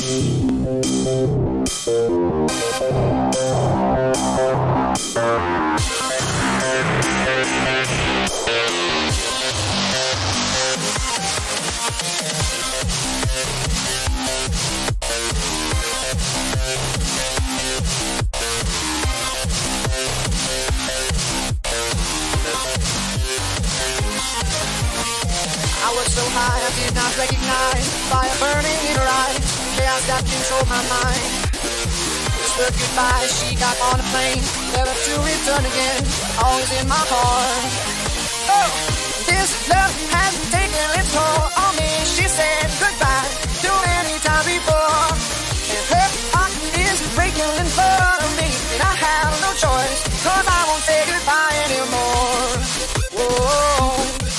I was so high I did not recognize fire burning in her eyes, chaos that controlled my mind. Whispered goodbye, she got on a plane, never to return again, always in my heart. Oh, this love has taken its toll on me. She said goodbye to any time before, and her heart is breaking in front of me, and I have no choice, cause I won't say goodbye anymore. Whoa.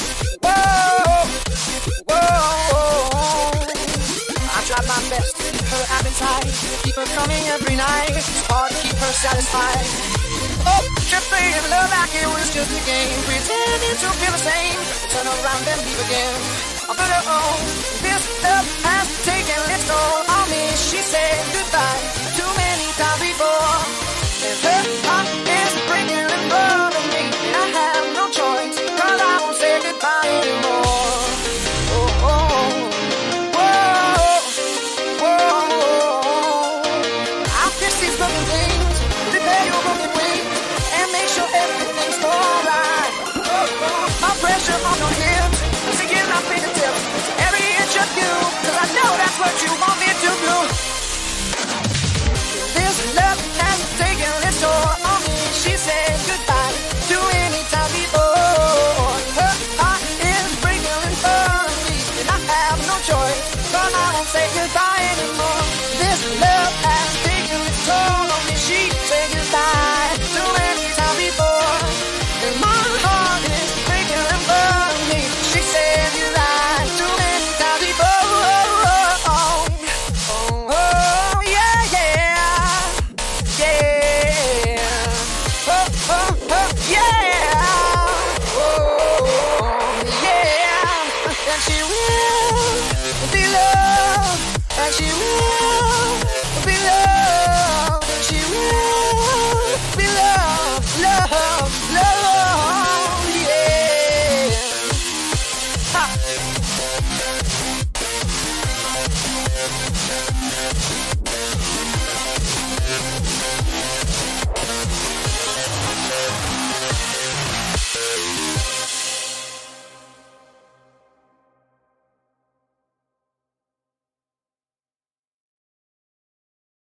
Tried my best to keep her appetite, keep her coming every night. It's hard to keep her satisfied. Oh, tripping in love like it was just a game, pretending to feel the same, turn around and leave again. But oh, this love has taken its toll on me. She said goodbye too many times before, and her heart is breaking in front of me, and I have no choice, cause I won't say goodbye anymore. Pressure on your hips, sinking my fingertips, every inch of you, cause I know that's what you want me to do. This love has taken its toll on me. She said goodbye to any time before. Her heart is breaking in front of me, and I have no choice, cause I won't say goodbye anymore. This love has taken its toll on me. She said goodbye to any time before, and my heart is she will be loved, and she will be loved, yeah. Ha.